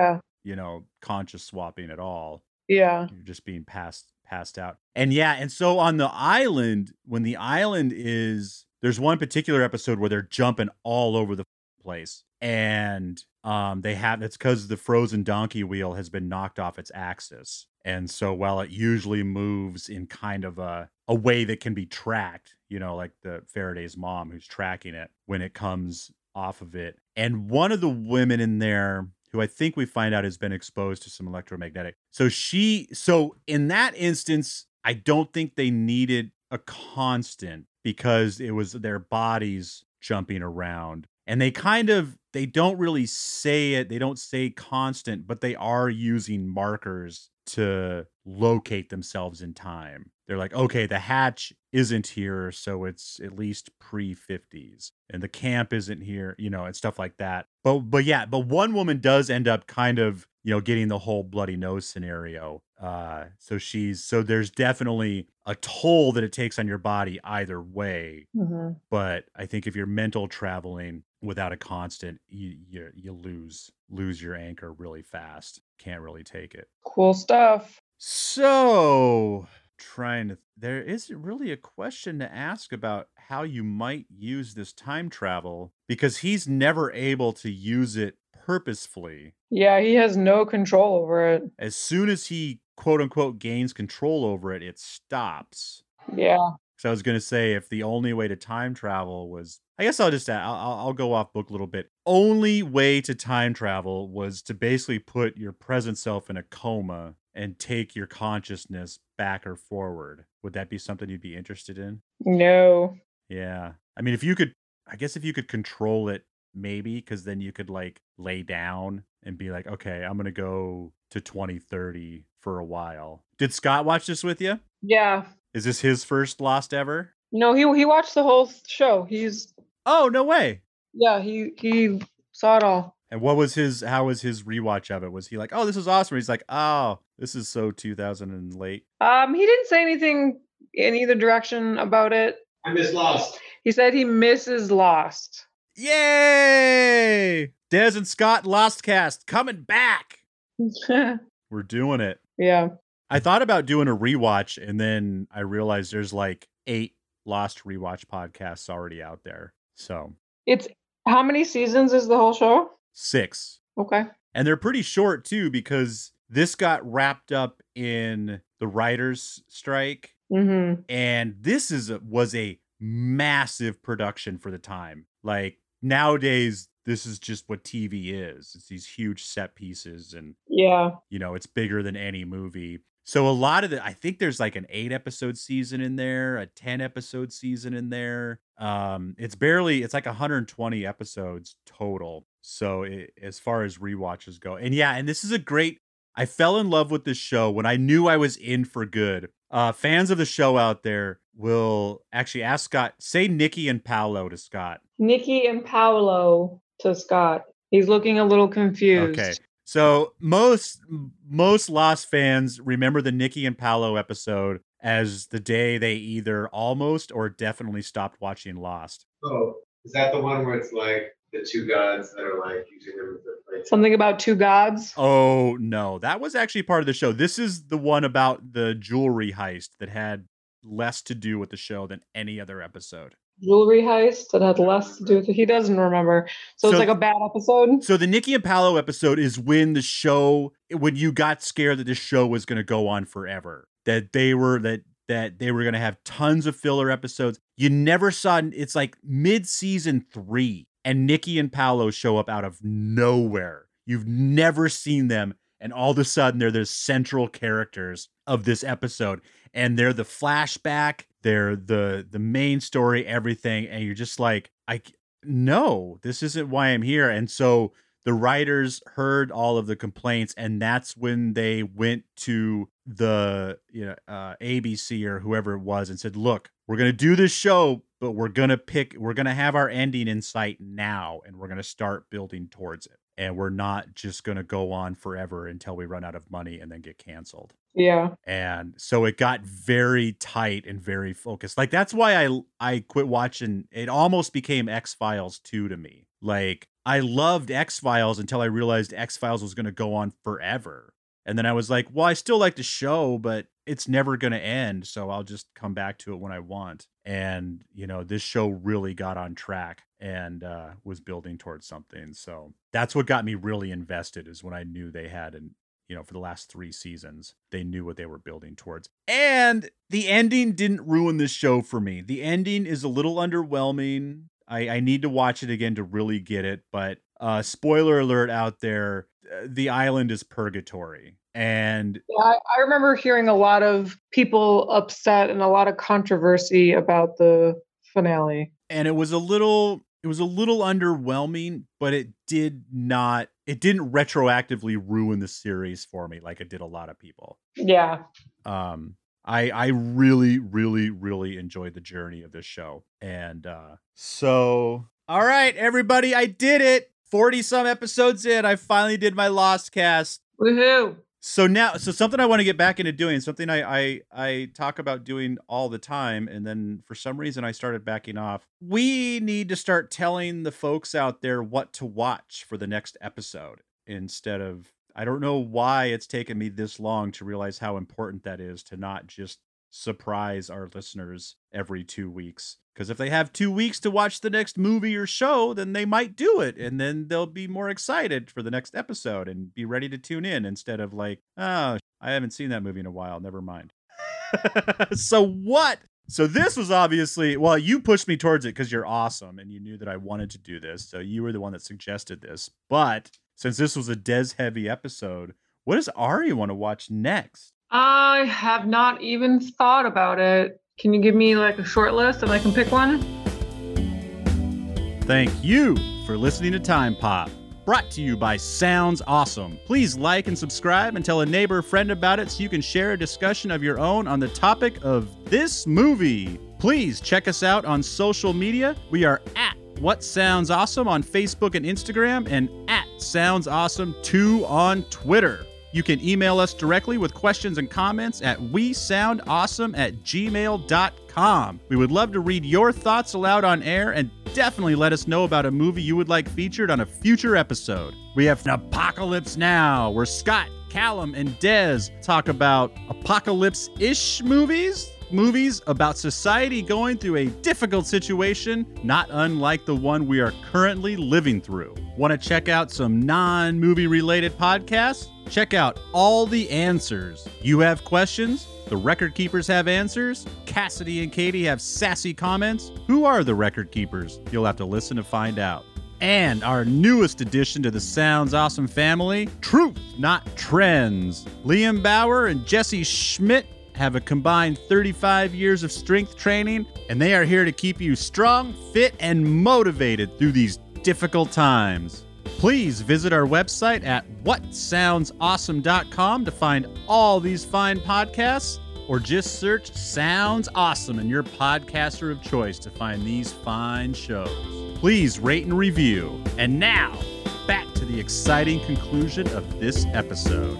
conscious swapping at all. Yeah. You're just being passed out. And so on the island, when the island is, there's one particular episode where they're jumping all over the place. And it's because the frozen donkey wheel has been knocked off its axis. And so while it usually moves in kind of a way that can be tracked, like the Faraday's mom who's tracking it when it comes off of it. And one of the women in there, who I think we find out has been exposed to some electromagnetic. So in that instance, I don't think they needed a constant because it was their bodies jumping around. And they don't really say it. They don't say constant, but they are using markers to locate themselves in time. They're like, okay, the hatch isn't here, so it's at least pre-50s. And the camp isn't here, and stuff like that. But one woman does end up kind of, getting the whole bloody nose scenario. So there's definitely a toll that it takes on your body either way. Mm-hmm. But I think if you're mental traveling without a constant, you lose your anchor really fast. Can't really take it. Cool stuff. So there isn't really a question to ask about how you might use this time travel because he's never able to use it purposefully. Yeah, he has no control over it. As soon as he quote unquote gains control over it, it stops. Yeah. So I was going to say, if the only way to time travel was, I guess I'll go off book a little bit. Only way to time travel was to basically put your present self in a coma and take your consciousness back or forward. Would that be something you'd be interested in? No. Yeah. I mean, if you could control it, maybe, because then you could like lay down and be like, okay, I'm going to go to 2030 for a while. Did Scott watch this with you? Yeah. Is this his first Lost ever? No, he watched the whole show. Oh, no way. Yeah, he saw it all. And how was his rewatch of it? Was he like, oh, this is awesome? Or he's like, oh, this is so 2000 and late. He didn't say anything in either direction about it. I miss Lost. He said he misses Lost. Yay! Des and Scott Lost Cast coming back. We're doing it. Yeah. I thought about doing a rewatch, and then I realized there's like 8 Lost rewatch podcasts already out there. So it's how many seasons is the whole show? 6. Okay. And they're pretty short too, because this got wrapped up in the writers' strike. Mm-hmm. And this was a massive production for the time. Like nowadays, this is just what TV is. It's these huge set pieces and, yeah, it's bigger than any movie. So a lot of I think there's like an 8-episode season in there, a 10-episode season in there. It's like 120 episodes total. So as far as rewatches go, and this is I fell in love with this show when I knew I was in for good. Fans of the show out there will actually ask Scott, say Nikki and Paolo to Scott. Nikki and Paolo to Scott. He's looking a little confused. Okay. So most Lost fans remember the Nikki and Paolo episode as the day they either almost or definitely stopped watching Lost. Oh, is that the one where it's like the two gods that are like using them as a Something about two gods? Oh, no. That was actually part of the show. This is the one about the jewelry heist that had less to do with the show than any other episode. Jewelry heist that had less to do with it. He doesn't remember. So it's like a bad episode? So the Nikki and Paolo episode is when you got scared that this show was going to go on forever. That they were going to have tons of filler episodes. You never saw, it's like mid-season 3. And Nikki and Paolo show up out of nowhere. You've never seen them. And all of a sudden, they're the central characters of this episode. And they're the flashback. They're the main story, everything. And you're just like, no, this isn't why I'm here. And so the writers heard all of the complaints. And that's when they went to the ABC or whoever it was and said, look, we're going to do this show, but we're going to have our ending in sight now, and we're going to start building towards it. And we're not just going to go on forever until we run out of money and then get canceled. Yeah. And so it got very tight and very focused. Like, that's why I quit watching. It almost became X-Files 2 to me. Like, I loved X-Files until I realized X-Files was going to go on forever. And then I was like, well, I still like the show, but it's never going to end. So I'll just come back to it when I want. And, this show really got on track and was building towards something. So that's what got me really invested, is when I knew they had, for the last 3 seasons, they knew what they were building towards. And the ending didn't ruin this show for me. The ending is a little underwhelming. I need to watch it again to really get it. But spoiler alert out there, the island is purgatory. And yeah, I remember hearing a lot of people upset and a lot of controversy about the finale. And it was a little underwhelming, but it didn't retroactively ruin the series for me like it did a lot of people. Yeah. I really, really, really enjoyed the journey of this show. And so, all right, everybody, I did it. 40 some episodes in, I finally did my Lost cast. Woohoo. So something I want to get back into doing, something I talk about doing all the time, and then for some reason I started backing off. We need to start telling the folks out there what to watch for the next episode instead of, I don't know why it's taken me this long to realize how important that is, to not just surprise our listeners every 2 weeks. Because if they have 2 weeks to watch the next movie or show, then they might do it. And then they'll be more excited for the next episode and be ready to tune in instead of like, oh, I haven't seen that movie in a while. Never mind. So this was obviously, well, you pushed me towards it because you're awesome and you knew that I wanted to do this. So you were the one that suggested this. But since this was a Des heavy episode, what does Ari want to watch next? I have not even thought about it. Can you give me like a short list and I can pick one? Thank you for listening to Time Pop, brought to you by Sounds Awesome. Please like and subscribe and tell a neighbor or friend about it so you can share a discussion of your own on the topic of this movie. Please check us out on social media. We are at What Sounds Awesome on Facebook and Instagram, and at Sounds Awesome 2 on Twitter. You can email us directly with questions and comments at wesoundawesome@gmail.com. We would love to read your thoughts aloud on air, and definitely let us know about a movie you would like featured on a future episode. We have Apocalypse Now, where Scott, Callum, and Des talk about apocalypse-ish movies about society going through a difficult situation, not unlike the one we are currently living through. Want to check out some non-movie related podcasts? Check out All the Answers. You have questions? The Record Keepers have answers? Cassidy and Katie have sassy comments? Who are the Record Keepers? You'll have to listen to find out. And our newest addition to the Sounds Awesome family, Truth Not Trends. Liam Bauer and Jesse Schmidt have a combined 35 years of strength training, and they are here to keep you strong, fit, and motivated through these difficult times. Please visit our website at whatsoundsawesome.com to find all these fine podcasts, or just search Sounds Awesome in your podcaster of choice to find these fine shows. Please rate and review. And now, back to the exciting conclusion of this episode.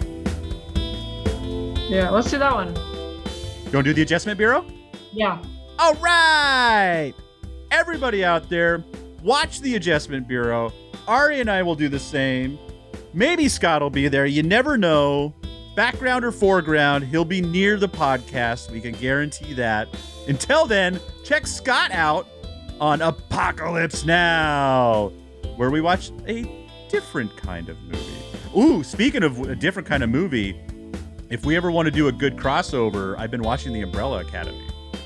Yeah, let's do that one. You want to do the Adjustment Bureau? Yeah. All right! Everybody out there, watch the Adjustment Bureau. Ari and I will do the same. Maybe Scott will be there. You never know. Background or foreground, he'll be near the podcast. We can guarantee that. Until then, check Scott out on Apocalypse Now, where we watch a different kind of movie. Ooh, speaking of a different kind of movie, if we ever want to do a good crossover, I've been watching The Umbrella Academy.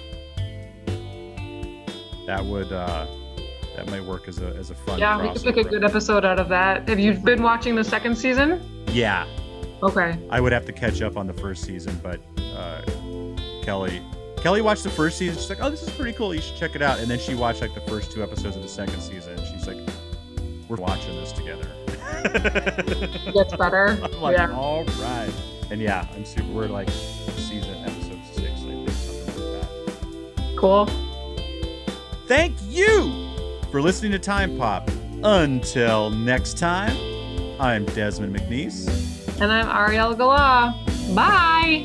That might work as a fun crossover. We could pick a good episode out of that. Have you been watching the second season? Yeah. Okay. I would have to catch up on the first season, but Kelly watched the first season. She's like, oh, this is pretty cool. You should check it out. And then she watched like the first 2 episodes of the second season. She's like, we're watching this together. It gets better. I'm like, all right. And yeah, we're like episode 6, I think, something like that. Cool. Thank you for listening to Time Pop. Until next time, I'm Desmond McNeese. And I'm Ariel Gala. Bye.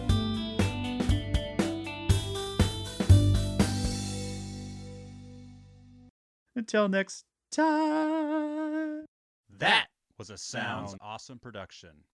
Until next time. That was a Sounds Awesome production.